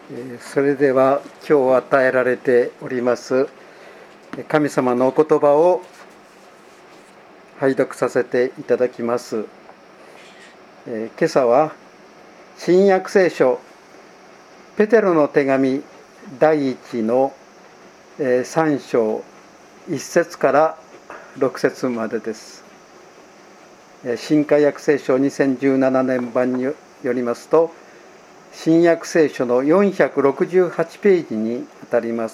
それでは今日与えられております神様のお言葉を拝読させていただきます。今朝は新約聖書ペテロの手紙第1の3章1節から6節までです。新海約聖書2017年版によりますと、新約聖書の468ページにあたります。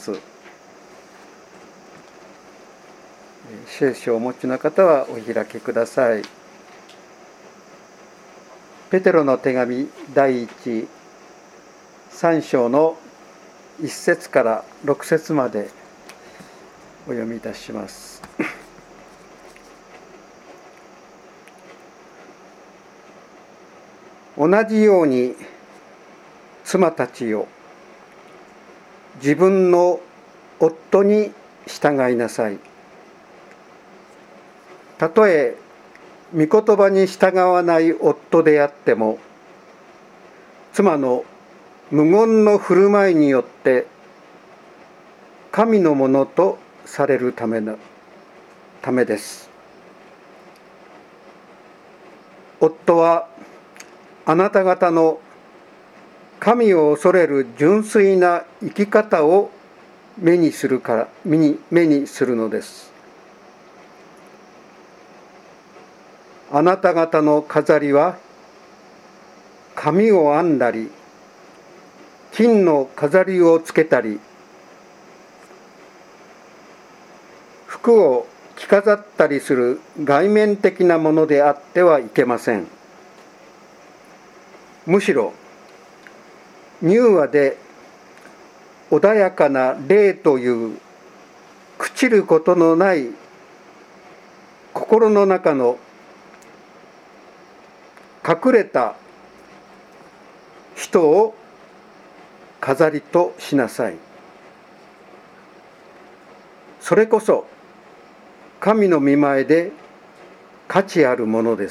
聖書をお持ちの方はお開きください。ペテロの手紙第1、3章の1節から6節までお読みいたします。同じように妻たちよ、自分の夫に従いなさい。たとえ御言葉に従わない夫であっても、妻の無言の振る舞いによって神のものとされるためです。夫はあなた方の神を恐れる純粋な生き方を目にするのです。あなた方の飾りは紙を編んだり、金の飾りをつけたり、服を着飾ったりする外面的なものであってはいけません。むしろ柔和で穏やかな霊という朽ちることのない心の中の隠れた人を飾りとしなさい。それこそ神の御前で価値あるものです。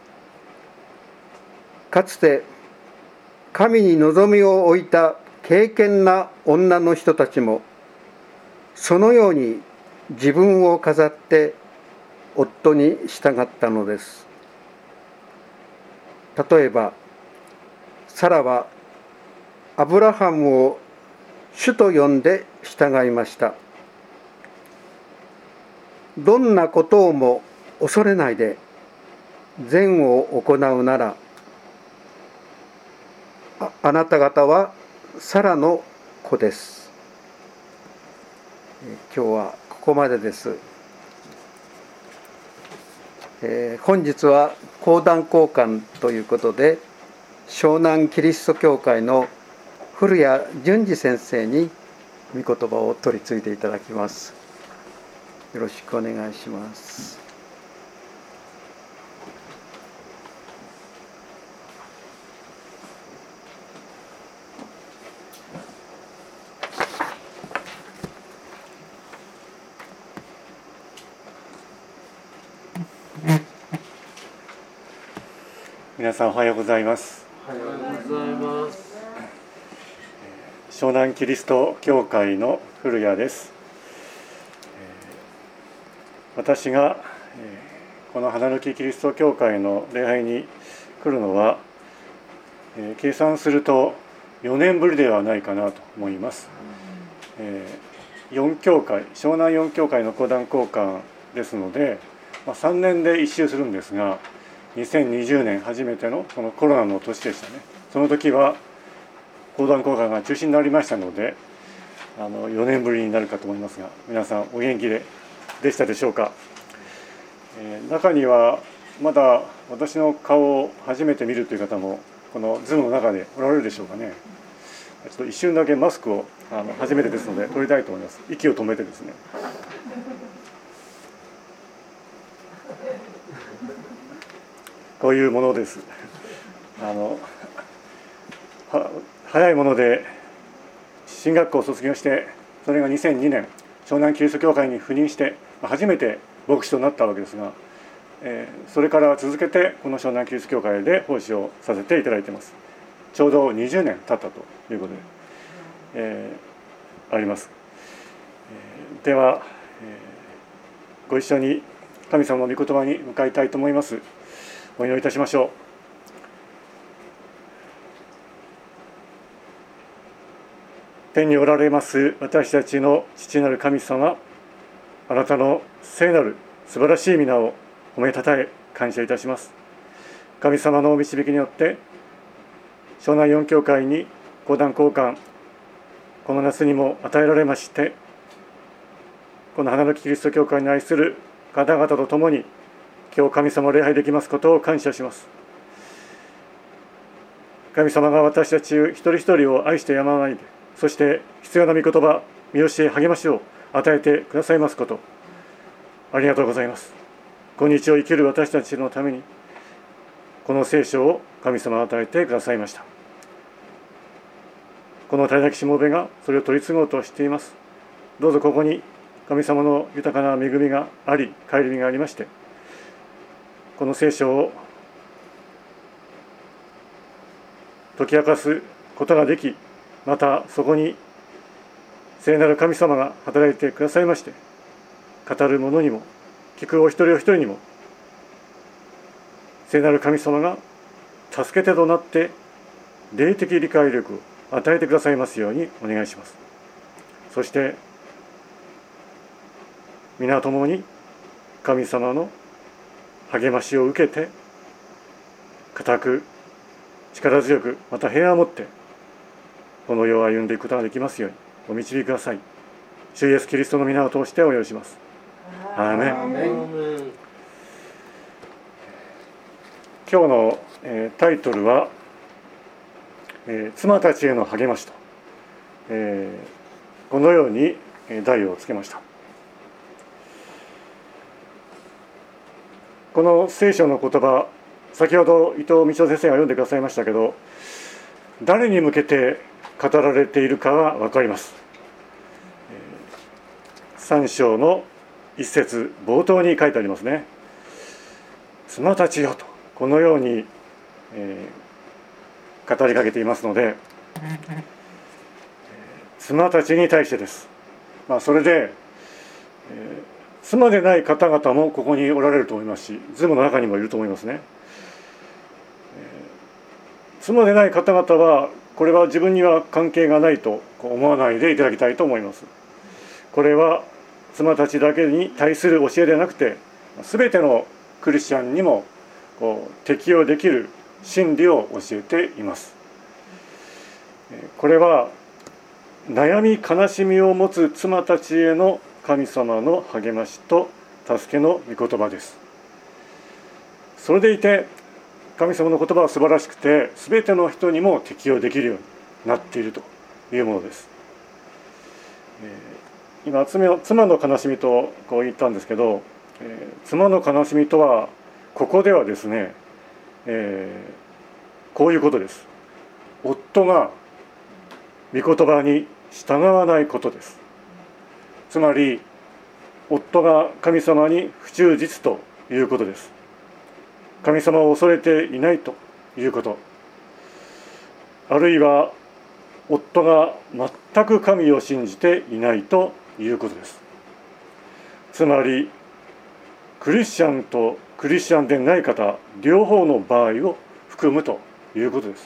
かつて神に望みを置いた敬虔な女の人たちもそのように自分を飾って夫に従ったのです。例えばサラはアブラハムを主と呼んで従いました。どんなことをも恐れないで善を行うなら、あなた方はサラの子です。今日はここまでです。本日は講談交換ということで、湘南キリスト教会の古谷淳二先生に御言葉を取り次いでいただきます。よろしくお願いします。 皆さんおはようございます。 おはようございます。 湘南キリスト教会の古谷です。私がこの花の木キリスト教会の礼拝に来るのは計算すると4年ぶりではないかなと思います。4教会、湘南4教会の講談交換ですので、3年で一周するんですが、2020年初めてのそのコロナの年でしたね。その時は講談交換が中止になりましたので、4年ぶりになるかと思いますが、皆さんお元気でしたでしょうか。中にはまだ私の顔を初めて見るという方もこのズームの中でおられるでしょうかね。ちょっと一瞬だけマスクを初めてですので取りたいと思います。息を止めてですね。こういうものです。早いもので進学校を卒業して、それが2002年湘南キリスト教会に赴任して初めて牧師となったわけですが、それから続けてこの湘南キリスト教会で奉仕をさせていただいています。ちょうど20年経ったということで、 あります。では、ご一緒に神様の御言葉に向かいたいと思います。お祈りいたしましょう。天におられます私たちの父なる神様、あなたの聖なる素晴らしい皆を褒めたたえ感謝いたします。神様のお導きによって湘南四教会に講談交換この夏にも与えられまして、この花の木キリスト教会に愛する方々と共に今日神様を礼拝できますことを感謝します。神様が私たち一人一人を愛してやまないで、そして必要な御言葉、見教え、励ましを与えてくださいますことありがとうございます。今日を生きる私たちのためにこの聖書を神様が与えてくださいました。この絶えなきしもべがそれを取り継ごうとしています。どうぞここに神様の豊かな恵みがあり、顧みがありまして、この聖書を解き明かすことができ、またそこに聖なる神様が働いてくださいまして、語る者にも聞くお一人お一人にも聖なる神様が助け手となって霊的理解力を与えてくださいますようにお願いします。そして皆ともに神様の励ましを受けて、固く力強く、また平和を持ってこの世を歩んでいくことができますようにお導きください。主イエスキリストの皆を通してお祈りします。アーメン。今日のタイトルは妻たちへの励ましと、このように題をつけました。この聖書の言葉、先ほど伊藤道夫先生が読んでくださいましたけど、誰に向けて語られているかは分かります。3章の一節冒頭に書いてありますね。妻たちよとこのように、語りかけていますので、妻たちに対してです。それで、妻でない方々もここにおられると思いますし、ズームの中にもいると思いますね。妻でない方々はこれは自分には関係がないと思わないでいただきたいと思います。これは妻たちだけに対する教えではなくて、全てのクリスチャンにも適用できる真理を教えています。これは悩み悲しみを持つ妻たちへの神様の励ましと助けの御言葉です。それでいて神様の言葉は素晴らしくて、全ての人にも適用できるようになっているというものです。今妻の悲しみと言ったんですけど、妻の悲しみとはここではですね、こういうことです。夫が御言葉に従わないことです。つまり夫が神様に不忠実ということです。神様を恐れていないということ、あるいは夫が全く神を信じていないということです。つまりクリスチャンとクリスチャンでない方両方の場合を含むということです。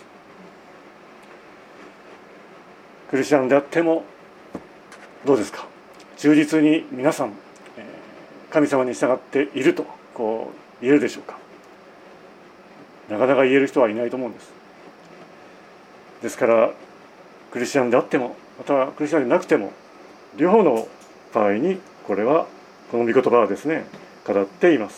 クリスチャンであってもどうですか、忠実に皆さん神様に従っていると言えるでしょうか。なかなか言える人はいないと思うんです。ですからクリスチャンであってもまたクリスチャンでなくても両方の場合にこの御言葉はですね語っています。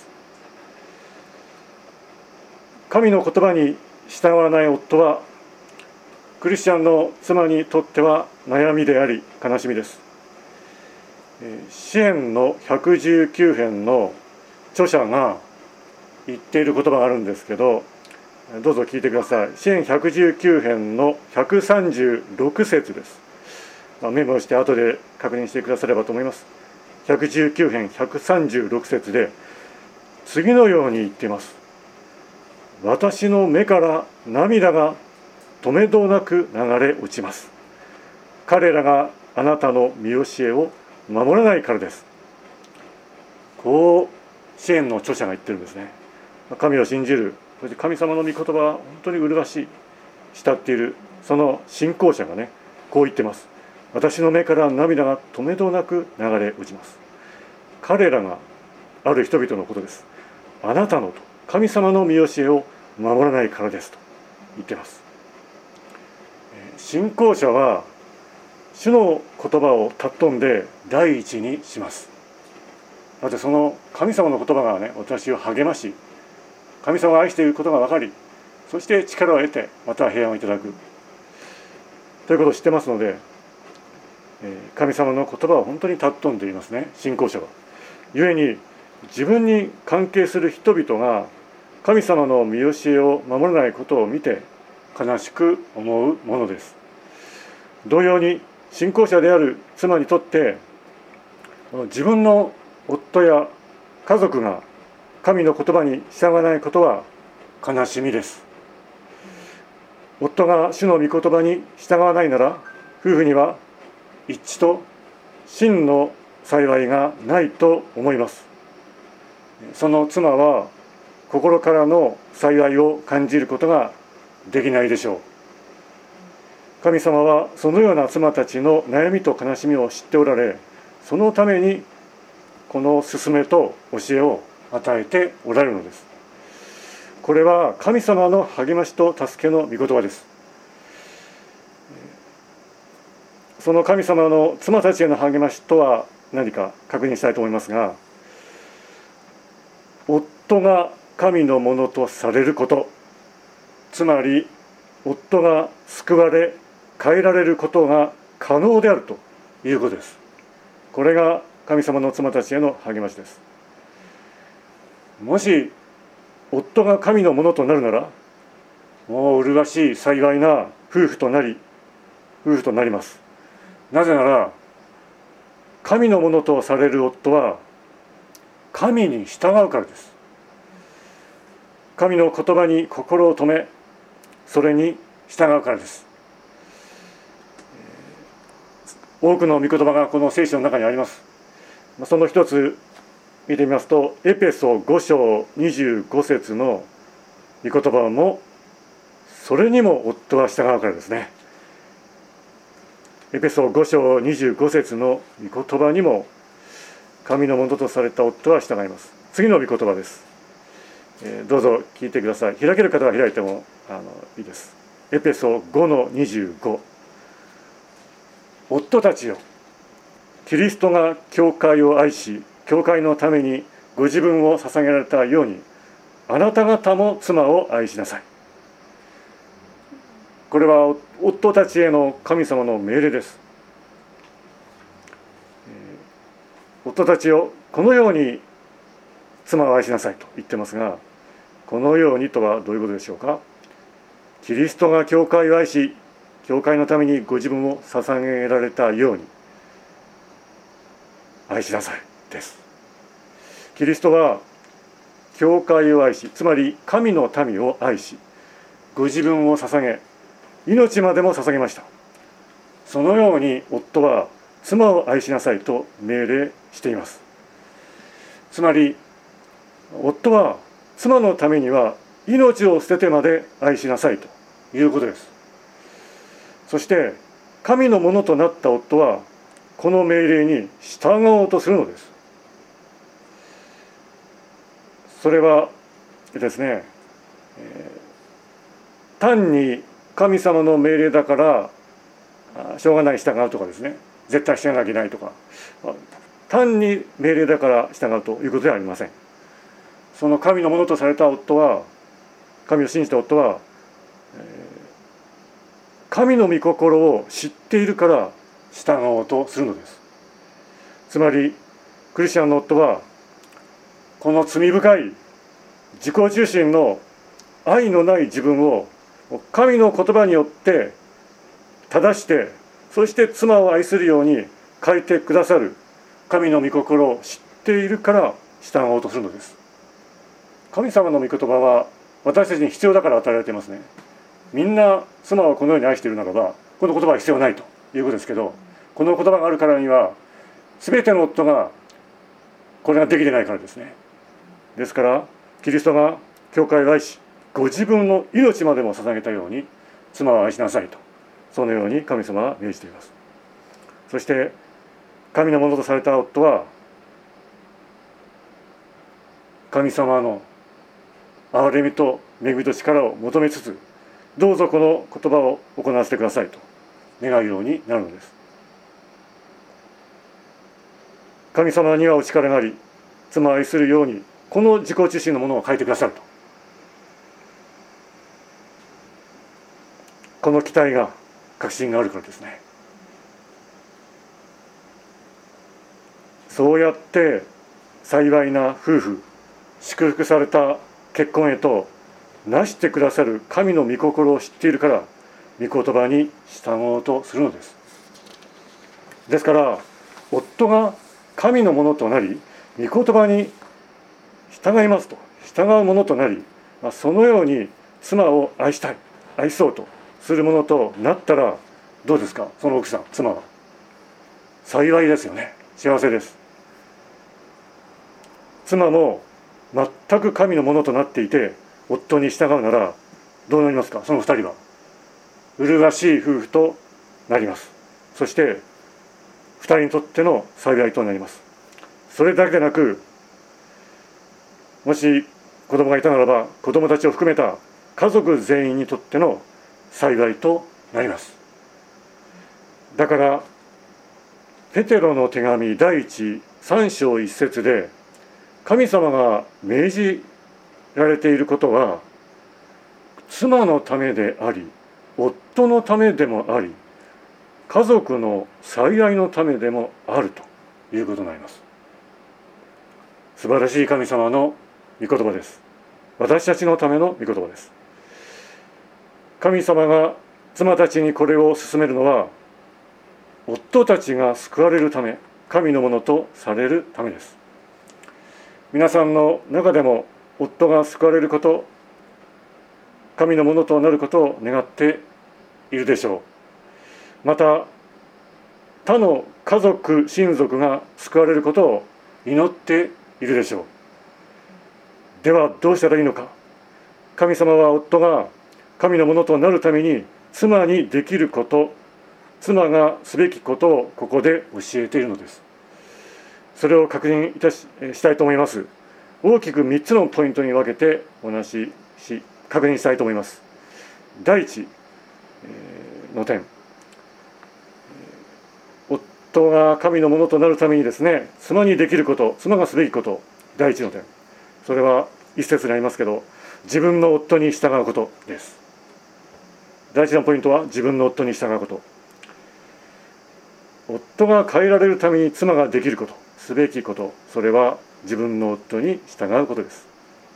神の言葉に従わない夫はクリスチャンの妻にとっては悩みであり悲しみです。詩編の119編の著者が言っている言葉があるんですけど、どうぞ聞いてください。詩編119編の136節です。メモして後で確認してくださればと思います。119編136節で次のように言っています。私の目から涙が止めどなく流れ落ちます。 彼らがあなたの見教えを守らないからです。こう支援の著者が言ってるんですね。神を信じる、そして神様の御言葉は本当に麗しい、慕っているその信仰者がね、こう言ってます。私の目から涙が止めどなく流れ落ちます。彼らがある人々のことです。あなたのと神様の見教えを守らないからですと言っています。信仰者は主の言葉を尊んで第一にします。だってその神様の言葉がね、私を励まし、神様が愛していることが分かり、そして力を得てまた平安をいただくということを知ってますので、神様の言葉を本当に尊んでいますね、信仰者は。故に自分に関係する人々が神様の見教えを守らないことを見て悲しく思うものです。同様に信仰者である妻にとって自分の夫や家族が神の言葉に従わないことは悲しみです。夫が主の御言葉に従わないなら、夫婦には一致と真の幸いがないと思います。その妻は心からの幸いを感じることができないでしょう。神様はそのような妻たちの悩みと悲しみを知っておられ、そのためにこの勧めと教えを与えておられるのです。これは神様の励ましと助けの御言葉です。その神様の妻たちへの励ましとは何か確認したいと思いますが、夫が神のものとされること、つまり夫が救われ変えられることが可能であるということです。これが神様の妻たちへの励ましです。もし夫が神のものとなるなら、もう麗しい幸いな夫婦となります。なぜなら神のものとされる夫は神に従うからです。神の言葉に心を止め、それに従うからです。多くの御言葉がこの聖書の中にあります。その一つ見てみますと、エペソ5章25節の御言葉も、それにも夫は従うからですね。エペソ5章25節の御言葉にも、神のものとされた夫は従います。次の御言葉です。どうぞ聞いてください。開ける方は開いてもいいです。エペソ5の25。夫たちよ、キリストが教会を愛し、教会のためにご自分を捧げられたように、あなた方も妻を愛しなさい。これは夫たちへの神様の命令です。夫たちをこのように妻を愛しなさいと言ってますが、このようにとはどういうことでしょうか。キリストが教会を愛し、教会のためにご自分を捧げられたように愛しなさいです。キリストは教会を愛し、つまり神の民を愛し、ご自分を捧げ、命までも捧げました。そのように夫は妻を愛しなさいと命令しています。つまり夫は妻のためには命を捨ててまで愛しなさいということです。そして神のものとなった夫はこの命令に従おうとするのです。それはですね、単に神様の命令だからしょうがない従うとかですね、絶対従わなきゃいけないとか、単に命令だから従うということではありません。その神のものとされた夫は、神を信じた夫は、神の御心を知っているから従おうとするのです。つまりクリスチャンの夫はこの罪深い自己中心の愛のない自分を神の言葉によって正して、そして妻を愛するように変えてくださる神の御心を知っているから従おうとするのです。神様の御言葉は私たちに必要だから与えられていますね。みんな妻をこのように愛しているならばこの言葉は必要ないということですけど、この言葉があるからには全ての夫がこれができてないからですね。ですからキリストが教会を愛し、ご自分の命までも捧げたように妻を愛しなさいと、そのように神様は命じています。そして神のものとされた夫は神様の憐れみと恵みと力を求めつつ、どうぞこの言葉を行わせてくださいと願うようになるのです。神様にはお力があり、妻を愛するようにこの自己中心のものを変えてくださると、この期待が、確信があるからですね。そうやって幸いな夫婦、祝福された結婚へとなしてくださる神の御心を知っているから、御言葉に従おうとするのです。ですから夫が神のものとなり、御言葉に従いますと、従うものとなり、そのように妻を愛したい、愛そうとするものとなったらどうですか。その奥さん、妻は幸いですよね。幸せです。妻も全く神のものとなっていて夫に従うならどうなりますか。その二人は麗しい夫婦となります。そして二人にとっての幸いとなります。それだけでなく、もし子供がいたならば子供たちを含めた家族全員にとっての幸いとなります。だからペテロの手紙第1、3章1節で神様が命じられていることは妻のためであり、夫のためでもあり、家族の最愛のためでもあるということになります。素晴らしい神様の御言葉です。私たちのための御言葉です。神様が妻たちにこれを勧めるのは、夫たちが救われるため、神のものとされるためです。皆さんの中でも夫が救われること、神のものとなることを願っているでしょう。また他の家族親族が救われることを祈っているでしょう。ではどうしたらいいのか。神様は夫が神のものとなるために妻にできること、妻がすべきことをここで教えているのです。それを確認したいと思います。大きく3つのポイントに分けてお話しし、確認したいと思います。第一の点、夫が神のものとなるためにですね、妻にできること、妻がすべきこと、第一の点、それは一節にありますけど、自分の夫に従うことです。第一のポイントは自分の夫に従うこと。夫が変えられるために妻ができること、すべきこと、それは自分の夫に従うことです。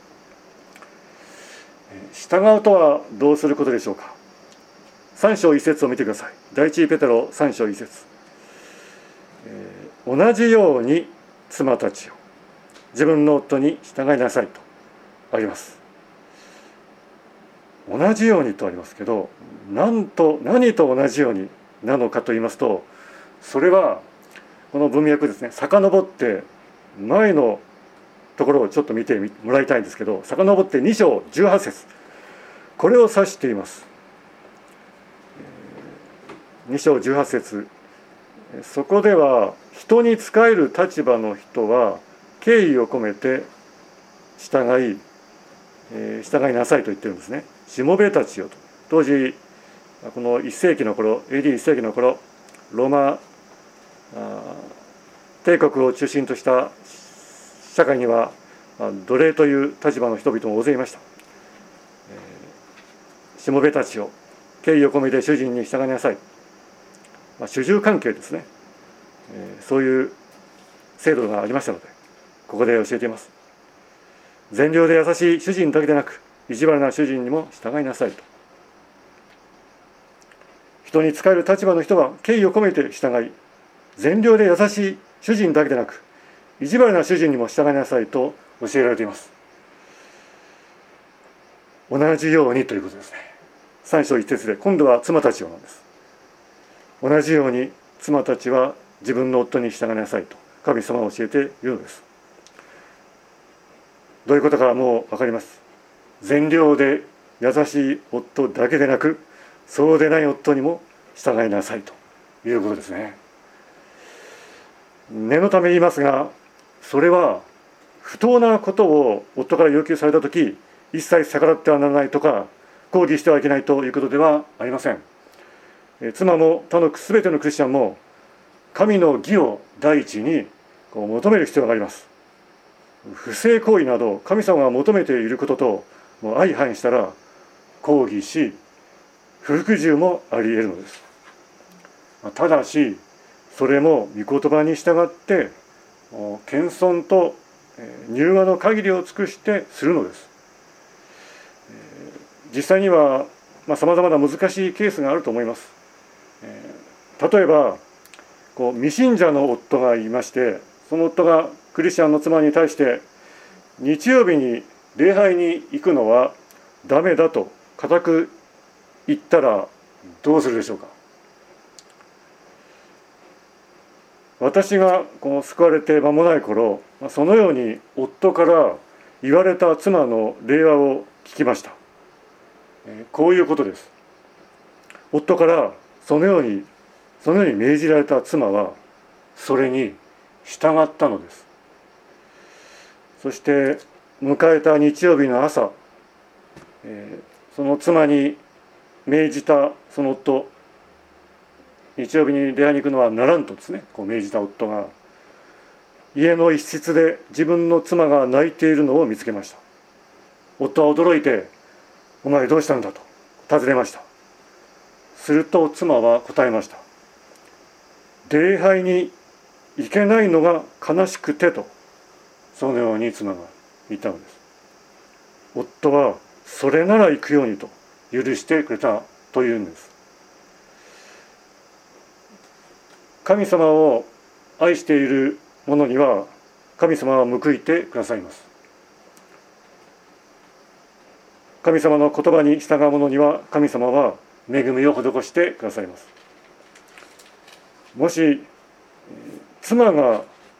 従うとはどうすることでしょうか。3章1節を見てください。第一ペテロ3章1節、同じように妻たちを自分の夫に従いなさいとあります。同じようにとありますけど、何と同じようになのかと言いますと、それはこの文脈ですね、遡って前のところをちょっと見てもらいたいんですけど、遡って2章18節、これを指しています。2章18節、そこでは人に仕える立場の人は敬意を込めて従いなさいと言ってるんですね。しもべたちよと。当時この1世紀の頃、 AD1 世紀の頃、ローマ帝国を中心とした社会には奴隷という立場の人々も大勢いました。しもべたちを敬意を込めて主人に従いなさい、主従関係ですね、そういう制度がありましたので、ここで教えています。善良で優しい主人だけでなく、意地悪な主人にも従いなさいと。人に仕える立場の人は敬意を込めて従い、善良で優しい主人だけでなく、意地悪な主人にも従いなさいと教えられています。同じようにということですね。3章1節で、今度は妻たちをなんです。 同じように妻たちは自分の夫に従いなさいと神様は教えているのです。どういうことかもう分かります。善良で優しい夫だけでなく、そうでない夫にも従いなさいということですね。念のため言いますが、それは不当なことを夫から要求されたとき、一切逆らってはならないとか、抗議してはいけないということではありません。妻も他のすべてのクリスチャンも、神の義を第一に求める必要があります。不正行為など神様が求めていることと相反したら抗議し、不服従もあり得るのです。ただしそれも御言葉に従って謙遜と柔和の限りを尽くしてするのです。実際にはさまざまな難しいケースがあると思います。例えば未信者の夫がいまして、その夫がクリスチャンの妻に対して日曜日に礼拝に行くのはダメだと固く言ったらどうするでしょうか。私が救われて間もない頃、そのように夫から言われた妻の令和を聞きました。こういうことです。夫からそのように命じられた妻はそれに従ったのです。そして迎えた日曜日の朝、その妻に命じたその夫、日曜日に礼拝に行くのはならんとですね、命じた夫が家の一室で自分の妻が泣いているのを見つけました。夫は驚いて、お前どうしたんだと尋ねました。すると妻は答えました。礼拝に行けないのが悲しくてと、そのように妻が言ったのです。夫はそれなら行くようにと許してくれたというんです。神様を愛している者には神様は報いてくださいます。神様の言葉に従う者には神様は恵みを施してくださいます。もし妻が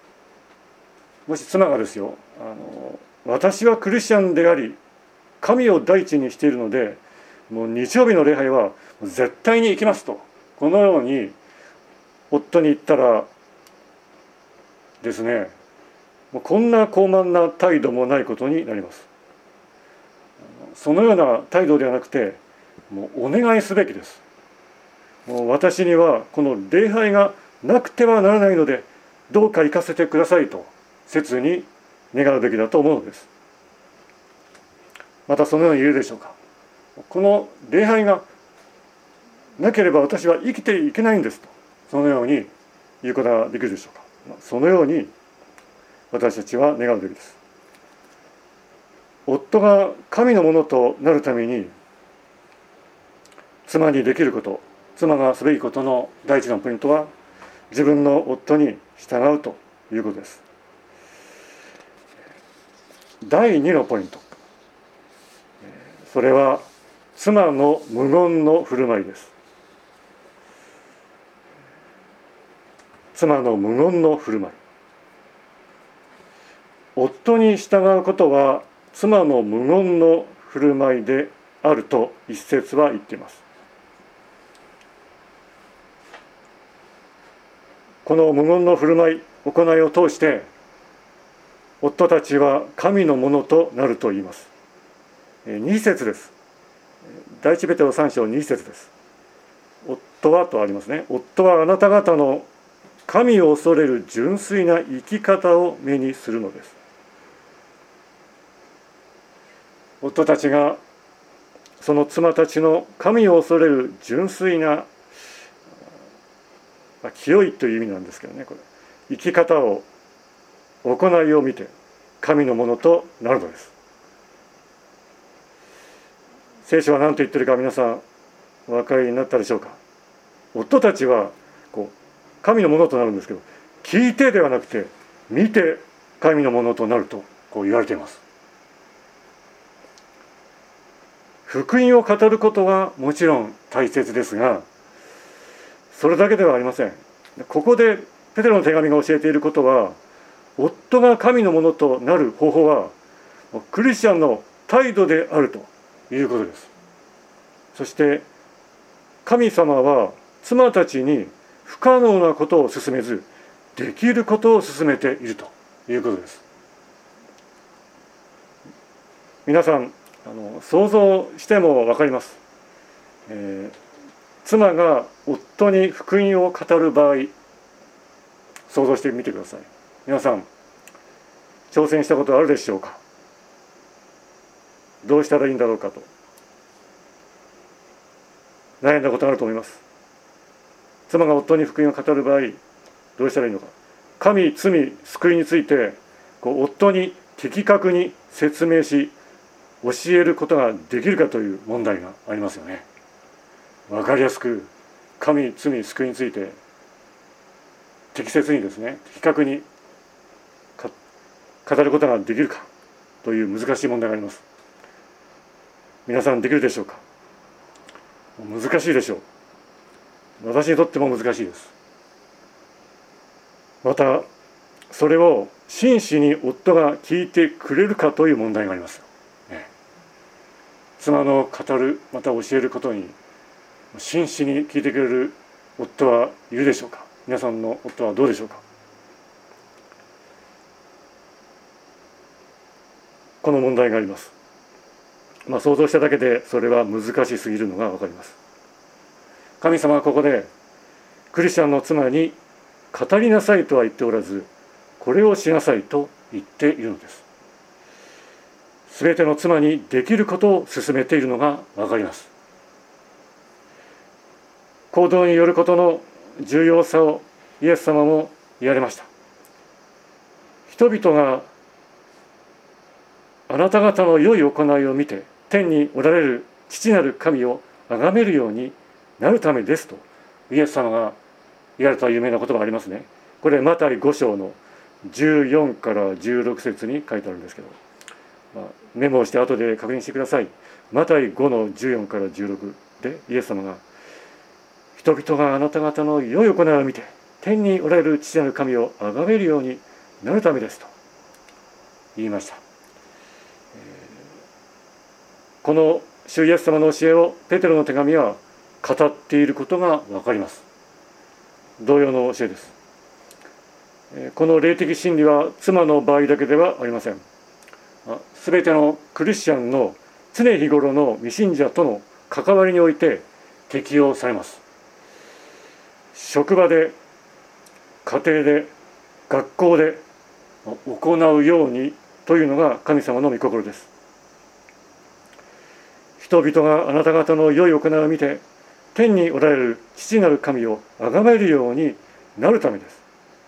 ですよ、私はクリスチャンであり神を第一にしているので、もう日曜日の礼拝は絶対に行きますと、このように夫に言ったらですね、もうこんな高慢な態度もないことになります。そのような態度ではなくて、もうお願いすべきです。もう私にはこの礼拝がなくてはならないので、どうか行かせてくださいと切に願うべきだと思うのです。またそのように言えるでしょうか。この礼拝がなければ私は生きていけないんですと、そのように言うことができるでしょうか。そのように私たちは願うべきです。夫が神のものとなるために妻にできること、妻がすべきことの第一のポイントは、自分の夫に従うということです。第2のポイント、それは妻の無言の振る舞いです。妻の無言の振る舞い。夫に従うことは妻の無言の振る舞いであると一節は言っています。この無言の振る舞い、行いを通して夫たちは神のものとなると言います。2節です。第一ペテロ3章2節です。夫はとありますね。夫はあなた方の神を恐れる純粋な生き方を目にするのです。夫たちがその妻たちの神を恐れる純粋な、清いという意味なんですけどね、これ生き方を、行いを見て神のものとなるのです。聖書は何と言ってるか皆さんお分かりになったでしょうか。夫たちは神のものとなるんですけど、聞いてではなくて見て神のものとなると言われています。福音を語ることはもちろん大切ですが、 それだけではありません。ここでペテロの手紙が教えていることは、夫が神のものとなる方法はクリスチャンの態度であるということです。そして神様は妻たちに不可能なことを勧めず、できることを勧めているということです。皆さん想像しても分かります。妻が夫に福音を語る場合、想像してみてください。皆さん挑戦したことあるでしょうか。どうしたらいいんだろうかと悩んだことがあると思います。妻が夫に福音を語る場合、どうしたらいいのか。神、罪、救いについて夫に的確に説明し教えることができるかという問題がありますよね。分かりやすく神、罪、救いについて適切にですね、的確に語ることができるかという難しい問題があります。皆さんできるでしょうか。難しいでしょう。私にとっても難しいです。またそれを真摯に夫が聞いてくれるかという問題があります。妻の語る、また教えることに真摯に聞いてくれる夫はいるでしょうか。皆さんの夫はどうでしょうか。この問題があります。想像しただけでそれは難しすぎるのが分かります。神様はここでクリスチャンの妻に語りなさいとは言っておらず、これをしなさいと言っているのです。すべての妻にできることを勧めているのが分かります。行動によることの重要さをイエス様も言われました。人々があなた方の良い行いを見て天におられる父なる神を崇めるようになるためですとイエス様が言われた有名な言葉がありますね。これマタイ5章の14から16節に書いてあるんですけど、メモをして後で確認してください。マタイ5の14から16でイエス様が、人々があなた方の良い行いを見て天におられる父なる神を崇めるようになるためですと言いました。この主イエス様の教えをペテロの手紙は語っていることが分かります。同様の教えです。この霊的真理は妻の場合だけではありません。すべてのクリスチャンの常日頃の未信者との関わりにおいて適用されます。職場で、家庭で、学校で行うようにというのが神様の御心です。人々があなた方の良い行いを見て天におられる父なる神を崇めるようになるためです。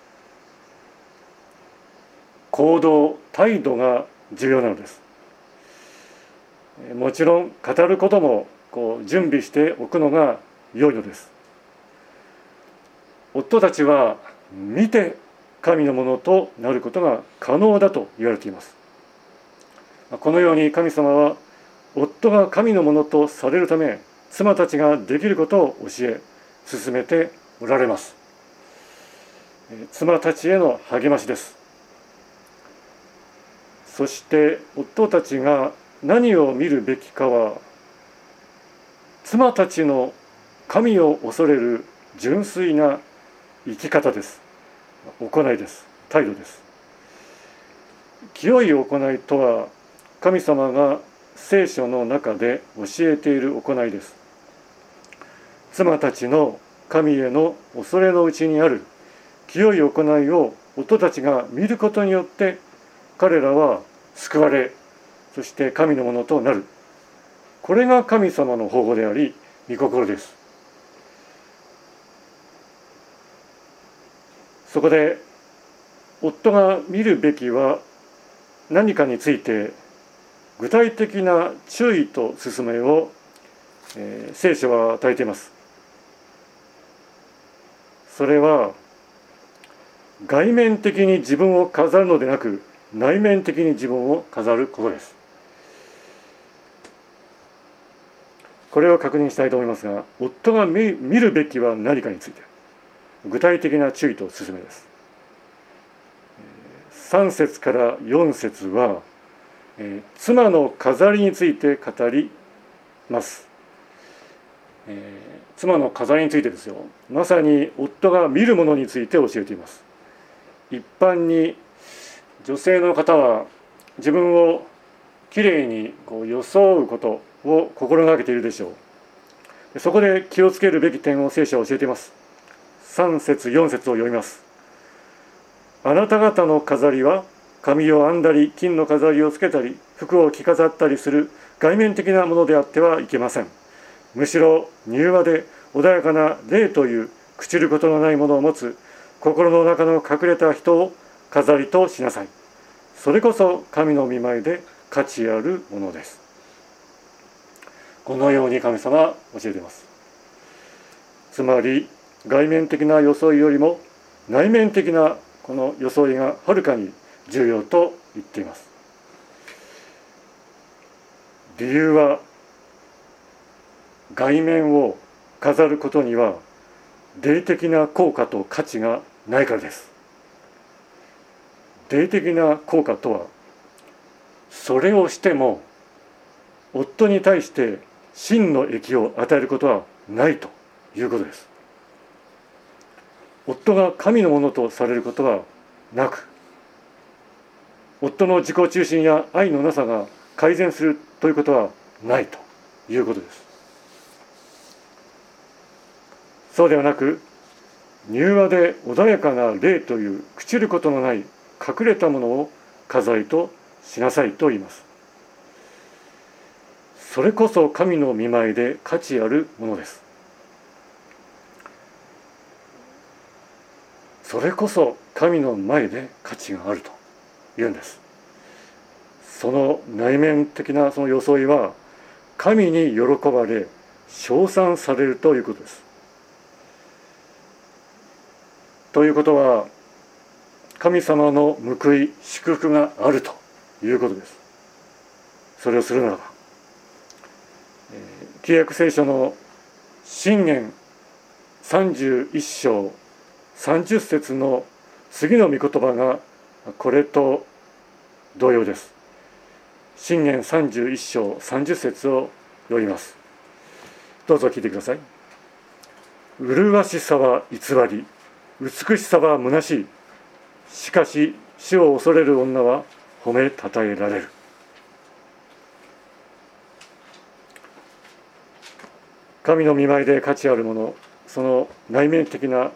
行動、態度が重要なのです。もちろん語ることも準備しておくのが良いのです。夫たちは見て神のものとなることが可能だと言われています。このように神様は夫が神のものとされるため、妻たちができることを教え進めておられます。妻たちへの励ましです。そして夫たちが何を見るべきかは、妻たちの神を恐れる純粋な生き方です。行いです。態度です。清い行いとは、神様が聖書の中で教えている行いです。妻たちの神への恐れのうちにある清い行いを夫たちが見ることによって、彼らは救われ、そして神のものとなる。これが神様の方法であり、御心です。そこで夫が見るべきは何かについて具体的な注意と勧めを、聖書は与えています。それは外面的に自分を飾るのでなく、内面的に自分を飾ることです。 これを確認したいと思いますが、夫が見るべきは何かについて具体的な注意と勧めです。3節から4節は、妻の飾りについて語ります。妻の飾りについてですよ。まさに夫が見るものについて教えています。一般に女性の方は自分をきれいに装うことを心がけているでしょう。そこで気をつけるべき点を聖書は教えています。3節4節を読みます。あなた方の飾りは髪を編んだり金の飾りをつけたり服を着飾ったりする外面的なものであってはいけません。むしろ柔和で穏やかな霊という朽ちることのないものを持つ心の中の隠れた人を飾りとしなさい。それこそ神の御前で価値あるものです。このように神様は教えています。つまり外面的な装いよりも内面的なこの装いがはるかに重要と言っています。理由は外面を飾ることには霊的な効果と価値がないからです。霊的な効果とは、それをしても夫に対して真の益を与えることはないということです。夫が神のものとされることはなく、夫の自己中心や愛のなさが改善するということはないということです。そうではなく、柔和で穏やかな霊という朽ちることのない隠れたものを飾りとしなさいと言います。それこそ神の御前で価値あるものです。それこそ神の前で価値があると言うんです。その内面的なその装いは神に喜ばれ称賛されるということです。ということは、神様の報い祝福があるということです。それをするならば、旧約聖書の箴言31章30節の次の御言葉がこれと同様です。箴言31章30節を読みます。どうぞ聞いてください。麗しさは偽り、美しさは虚しい。しかし主を恐れる女は褒めたたえられる。神の御前で価値あるもの、その内面的な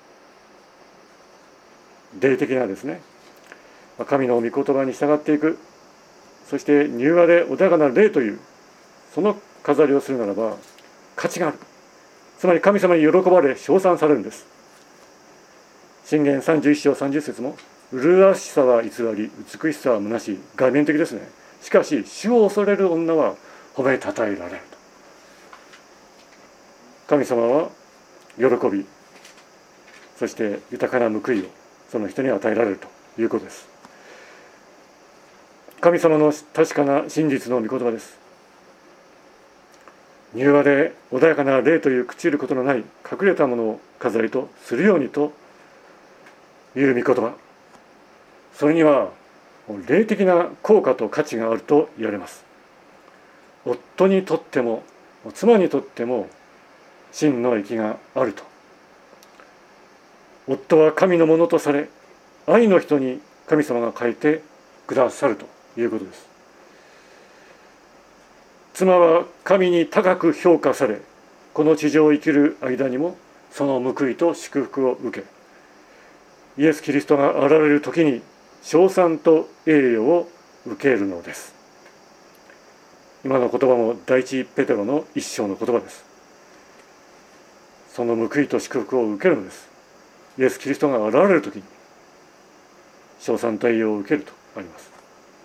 霊的なですね、神の御言葉に従っていく、そして柔和で穏やかな霊というその飾りをするならば価値がある。つまり神様に喜ばれ称賛されるんです。箴言31章30節も、麗しさは偽り、美しさは虚しい。外面的ですね。しかし主を恐れる女は褒めたたえられると。神様は喜び、そして豊かな報いをその人に与えられるということです。神様の確かな真実の御言葉です。柔和で穏やかな霊という朽ちることのない隠れたものを飾りとするようにという御言葉、それには霊的な効果と価値があると言われます。夫にとっても妻にとっても真の益があると。夫は神のものとされ、愛の人に神様が変えてくださるということです。妻は神に高く評価され、この地上を生きる間にもその報いと祝福を受け、イエス・キリストが現れる時に称賛と栄誉を受けるのです。今の言葉も第一ペテロの一章の言葉です。その報いと祝福を受けるのです。イエス・キリストが現れる時に称賛と栄誉を受けるとあります。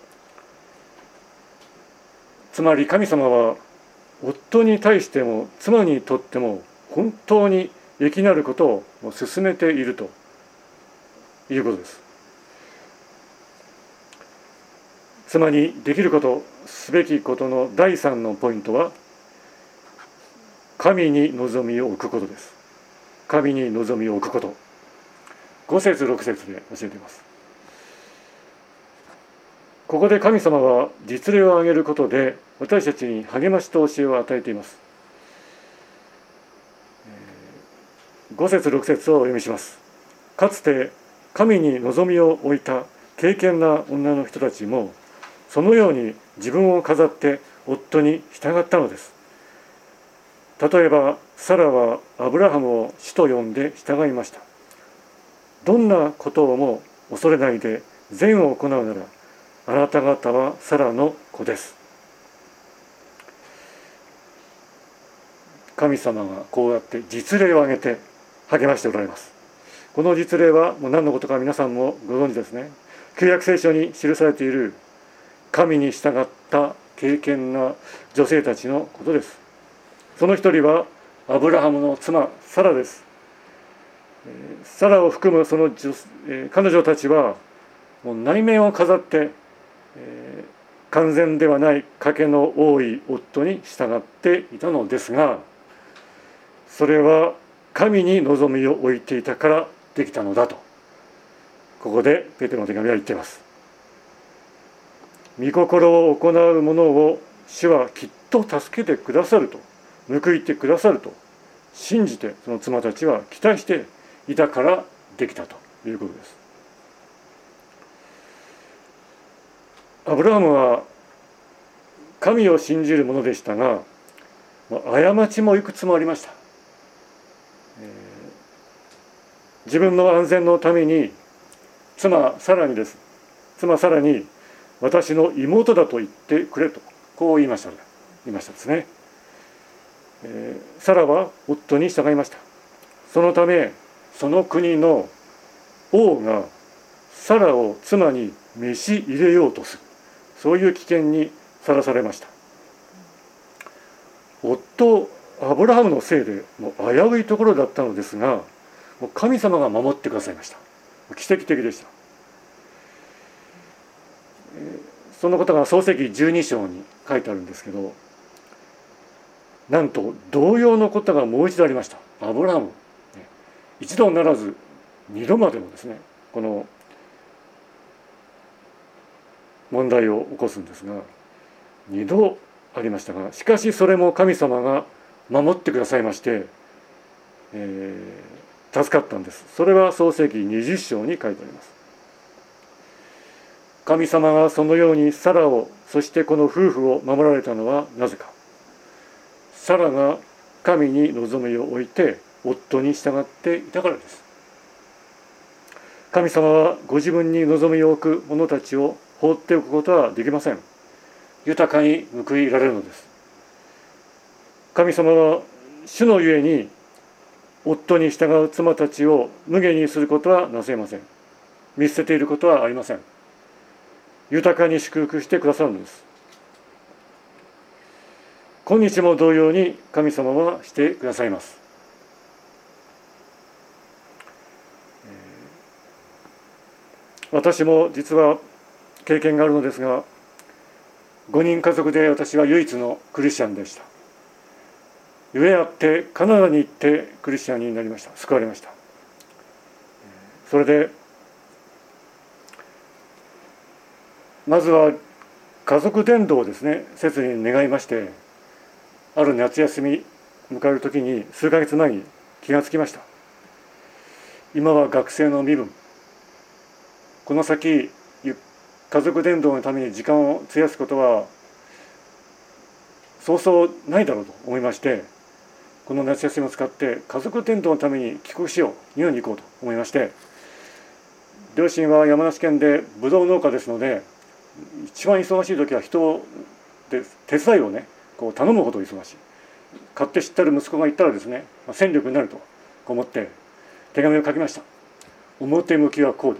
つまり神様は夫に対しても妻にとっても本当に益なることを進めているということです。妻にできること、すべきことの第3のポイントは、 神に望みを置くことです。神に望みを置くこと、5節6節で教えています。ここで神様は実例を挙げることで私たちに励ましと教えを与えています。5節6節をお読みします。かつて神に望みを置いた敬虔な女の人たちもそのように自分を飾って夫に従ったのです。例えばサラはアブラハムを主と呼んで従いました。どんなことをも恐れないで善を行うならあなた方はサラの子です。神様がこうやって実例を挙げて励ましておられます。この実例はもう何のことか皆さんもご存知ですね。旧約聖書に記されている神に従った敬虔な女性たちのことです。その一人はアブラハムの妻サラです。サラを含むその彼女たちはもう内面を飾って完全ではない賭けの多い夫に従っていたのですが、それは神に望みを置いていたからできたのだと、ここでペテロの手紙は言っています。御心を行う者を主はきっと助けてくださると、報いてくださると信じて、その妻たちは期待していたからできたということです。アブラハムは神を信じる者でしたが、過ちもいくつもありました。自分の安全のために妻サラに私の妹だと言ってくれと、こう言いましたですね。サラは夫に従いました。そのためその国の王がサラを妻に召し入れようとする、そういう危険にさらされました。夫アブラハムのせいでもう危ういところだったのですが、もう神様が守ってくださいました。奇跡的でした。そのことが創世記12章に書いてあるんですけど、なんと同様のことがもう一度ありました。アブラハム一度ならず二度までもですね、この問題を起こすんですが、二度ありましたが、しかしそれも神様が守ってくださいまして、助かったんです。それは創世記20章に書いてあります。神様がそのようにサラを、そしてこの夫婦を守られたのはなぜか。サラが神に望みを置いて夫に従っていたからです。神様はご自分に望みを置く者たちを放っておくことはできません。豊かに報いられるのです。神様は主のゆえに夫に従う妻たちを無下にすることはなさいません。見捨てていることはありません。豊かに祝福してくださるのです。今日も同様に神様はしてくださいます。私も実は経験があるのですが、5人家族で私は唯一のクリスチャンでした。ゆえあってカナダに行ってクリスチャンになりました。救われました。それでまずは家族伝道をですね、切に願いまして、ある夏休み迎える時に数ヶ月前に気がつきました。今は学生の身分、この先家族伝道のために時間を費やすことはそうそうないだろうと思いまして、この夏休みを使って家族伝道のために帰国しよう、日本に行こうと思いまして、両親は山梨県でブドウ農家ですので、一番忙しい時は人で手伝いをねこう頼むほど忙しい。買って知ってる息子がいたらですね、戦力になると思って手紙を書きました。表向きはこうです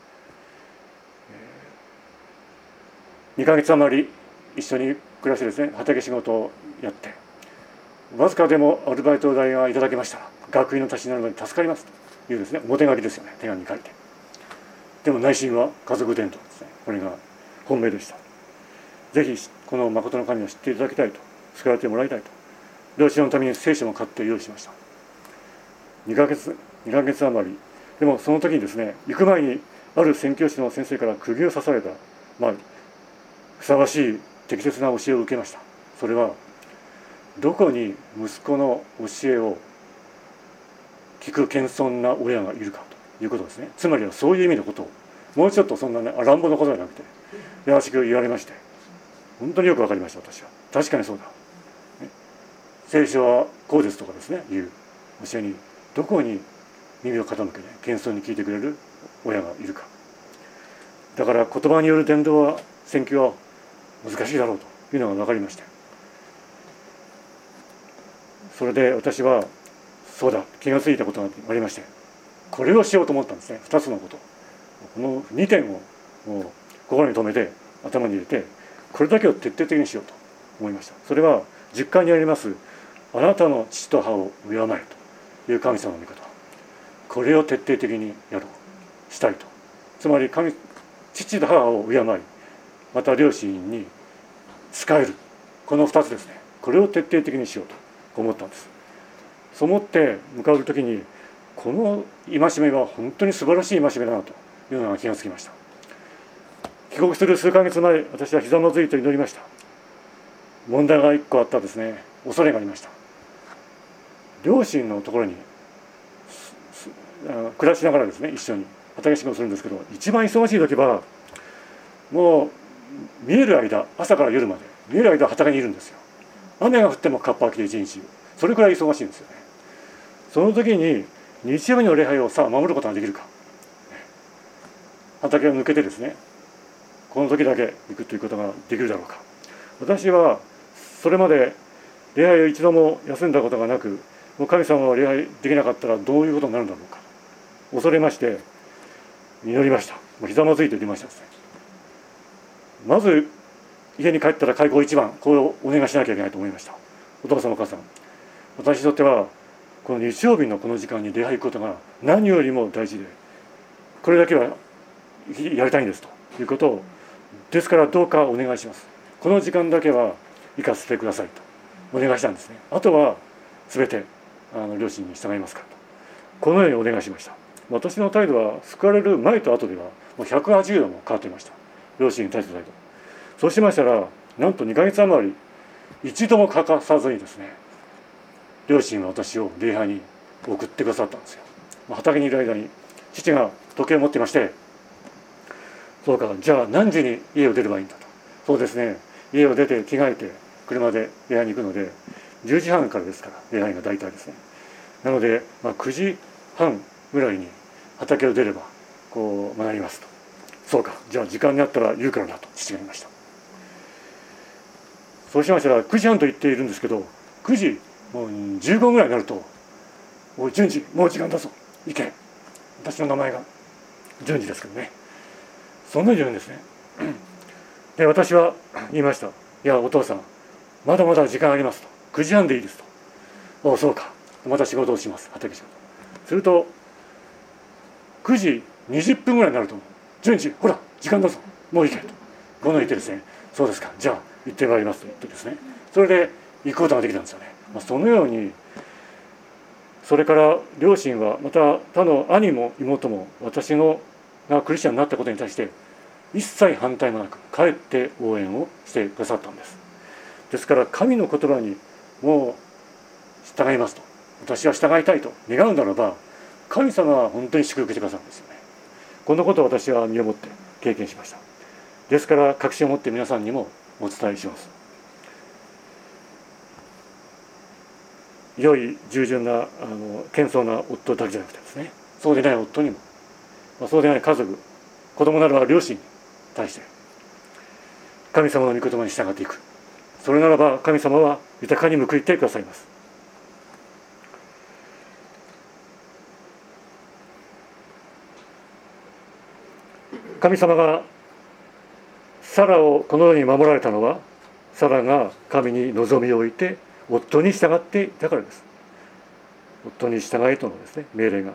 。2ヶ月余り一緒に暮らしてですね、畑仕事をやって、わずかでもアルバイト代がいただけましたら学費の足しになるので助かりますというですね、表書きですよね、手紙に書いて。でも内心は家族伝統ですね。これが本命でした。ぜひこの誠の神を知っていただきたいと、救われてもらいたいと、 両親のために聖書も買って用意しました。2ヶ月余り。でもその時にですね、行く前にある宣教師の先生から釘を刺された、ふさわしい適切な教えを受けました。それは、どこに息子の教えを聞く謙遜な親がいるかということですね。つまりはそういう意味のことを、もうちょっとそんなね、乱暴なことじゃなくて優しく言われまして、本当によく分かりました。私は確かにそうだ、聖書はこうですとかですね、いう教えにどこに耳を傾けて謙遜に聞いてくれる親がいるか。だから言葉による伝道は、宣教は難しいだろうというのが分かりました。それで私はそうだ、気がついたことがありまして、これをしようと思ったんですね。2つのこと、この2点をもう心に留めて頭に入れて、これだけを徹底的にしようと思いました。それは10回にあります「あなたの父と母を敬え」という神様の御言葉、これを徹底的にやろう、したいと。つまり父と母を敬い、また両親に仕える、この2つですね。これを徹底的にしようと思ったんです。そう思って向かう時に、この戒めは本当に素晴らしい戒めだなというのが気がつきました。帰国する数ヶ月前、私はひざまずいて祈りました。問題が1個あったですね、恐れがありました。両親のところに暮らしながらですね、一緒に畑仕事をするんですけど、一番忙しい時はもう見える間、朝から夜まで見える間は畑にいるんですよ。雨が降ってもカッパ開きで一日、それくらい忙しいんですよね。その時に日曜日の礼拝をさあ守ることができるか、畑を抜けてですね、この時だけ行くということができるだろうか。私はそれまで礼拝を一度も休んだことがなく、もう神様は礼拝できなかったらどういうことになるんだろうか、恐れまして祈りました。もうひざまずいて祈りましたですね。まず家に帰ったら開口一番、これをお願いしなきゃいけないと思いました。お父さんお母さん、私にとってはこの日曜日のこの時間に礼拝行くことが何よりも大事で、これだけはやりたいんですということを、ですからどうかお願いします、この時間だけは行かせてくださいとお願いしたんですね。あとは全て両親に従いますかと、このようにお願いしました。私の態度は救われる前と後ではもう180度も変わっていました。両親に対する態度。そうしましたら、なんと2ヶ月余り一度も欠かさずにですね、両親は私を礼拝に送ってくださったんですよ。畑にいる間に父が時計を持っていまして、そうか、じゃあ何時に家を出ればいいんだと。そうですね、家を出て着替えて車で礼拝に行くので10時半からですから、礼拝が大体ですね。なので、9時半ぐらいに畑を出ればこう学びますと。そうか、じゃあ時間になったら言うからなと父が言いました。そうしましたら9時半と言っているんですけど、9時もう15分ぐらいになると「おい順次、もう時間だぞ、行け」。私の名前が順次ですけどね、そんなに言うんですね。で私は言いました。いやお父さん、まだまだ時間ありますと、9時半でいいですと。おおそうか、また仕事をします、畑仕事。すると9時20分ぐらいになると「順次、ほら時間だぞ、もう行け」とこの言ってですね、そうですか、じゃあ行ってまいりますと言ってですね、それで行くことができたんですよね。そのように、それから両親はまた他の兄も妹も私がクリスチャンになったことに対して一切反対もなく、かえって応援をしてくださったんです。ですから神の言葉にもう従いますと、私は従いたいと願うならば、神様は本当に祝福してくださるんですよね。このことを私は身をもって経験しました。ですから確信を持って皆さんにもお伝えします。良い従順な謙遜な夫だけじゃなくてですね、そうでない夫にも、そうでない家族、子供ならば両親に対して神様の御言葉に従っていく。それならば神様は豊かに報いてくださいます。神様がサラをこのように守られたのは、サラが神に望みを置いて夫に従っていたからです。夫に従えとのですね、命令が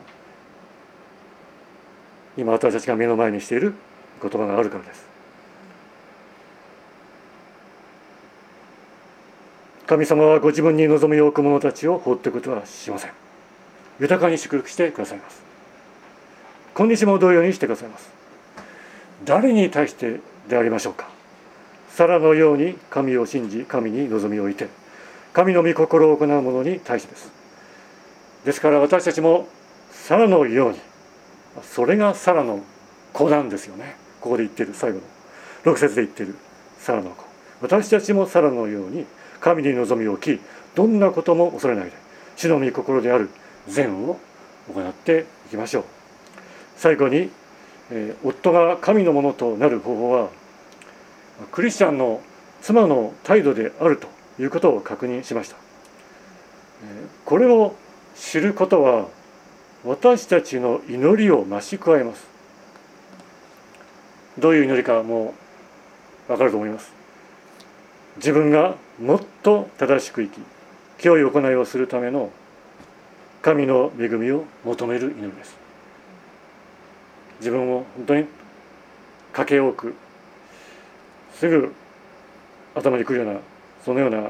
今私たちが目の前にしている言葉があるからです。 神様はご自分に望みを置く者たちを放っていくことはしません。豊かに祝福してくださいます。今日も同様にしてくださいます。誰に対してでありましょうか。サラのように神を信じ、神に望みを置いて、神の御心を行う者に対してです。ですから私たちもサラのように、それがサラの子なんですよね。ここで言っている最後の6節で言っているサラの子。私たちもサラのように神に望みを置き、どんなことも恐れないで主の御心である善を行っていきましょう。最後に、夫が神のものとなる方法はクリスチャンの妻の態度であるということを確認しました。これを知ることは私たちの祈りを増し加えます。どういう祈りかもう分かると思います。自分がもっと正しく生き、清い行いをするための神の恵みを求める祈りです。自分を本当にかけ多くすぐ頭にくるようなそのような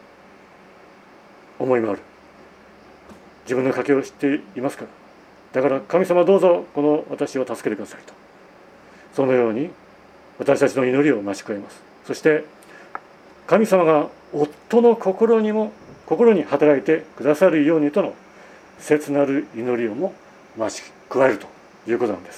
思いもある。自分の賭けを知っていますから。だから神様どうぞこの私を助けてくださいと。そのように私たちの祈りを増し加えます。そして神様が夫の心に働いてくださるようにとの切なる祈りをも増し加えるということなんです。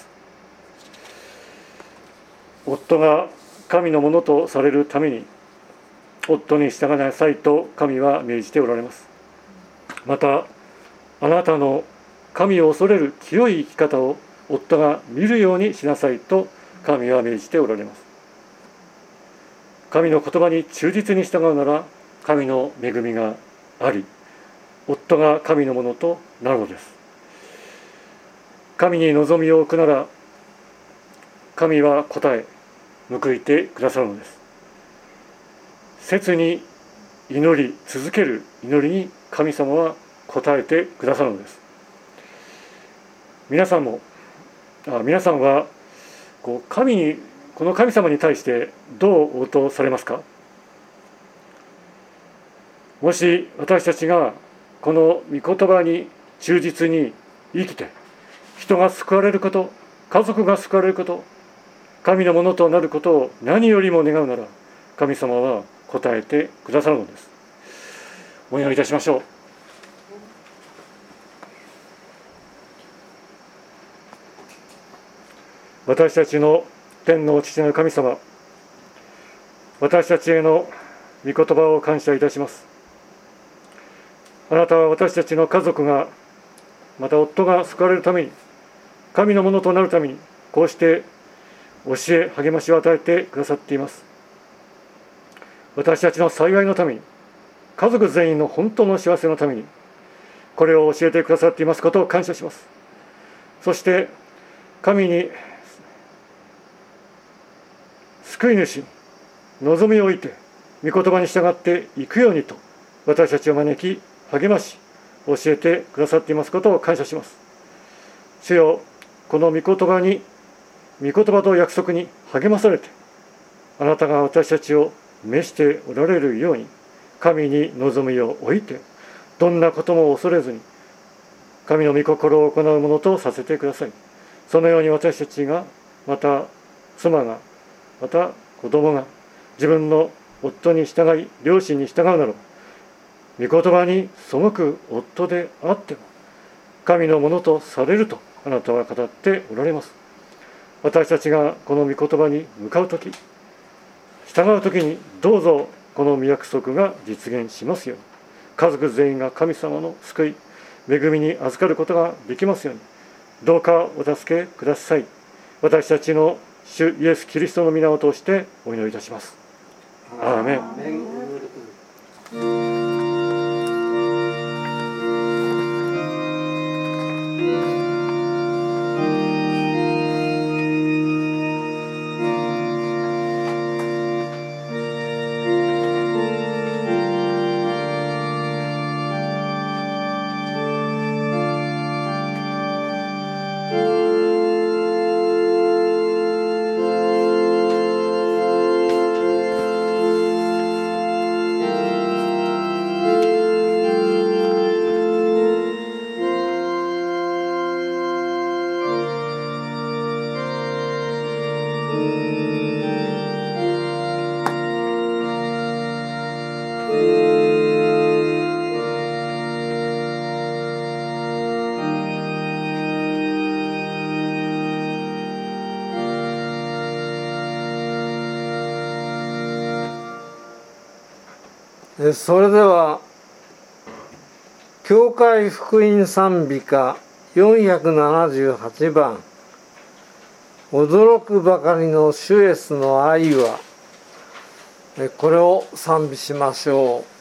夫が神のものとされるために夫に従いなさいと神は命じておられます。またあなたの神を恐れる清い生き方を夫が見るようにしなさいと神は命じておられます。神の言葉に忠実に従うなら神の恵みがあり、夫が神のものとなるのです。神に望みを置くなら神は答え報いてくださるのです。切に祈り続ける祈りに神様は答えてくださるのです。皆さんはこの神様に対してどう応答されますか。もし私たちがこの御言葉に忠実に生きて人が救われること、家族が救われること、神のものとなることを何よりも願うなら神様は答えてくださるのです。お祈りいたしましょう。私たちの天の父なる神様、私たちへの御言葉を感謝いたします。あなたは私たちの家族が、また夫が救われるために、神のものとなるために、こうして教え、励ましを与えてくださっています。私たちの幸いのために、家族全員の本当の幸せのために、これを教えてくださっていますことを感謝します。そして、神に救い主に望みを置いて御言葉に従っていくようにと私たちを招き励まし教えてくださっていますことを感謝します。主よ、この御言葉と約束に励まされてあなたが私たちを召しておられるように神に望みを置いてどんなことも恐れずに神の御心を行うものとさせてください。そのように私たちがまた妻がまた子供が自分の夫に従い両親に従うなら御言葉に背く夫であっても神のものとされるとあなたは語っておられます。私たちがこの御言葉に向かうとき従うときにどうぞこの御約束が実現しますように家族全員が神様の救い恵みに預かることができますようにどうかお助けください。私たちの主イエス・キリストの皆を通してお祈りいたします。アーメン。 それでは教会福音賛美歌478番「驚くばかりの主イエスの愛は」これを賛美しましょう。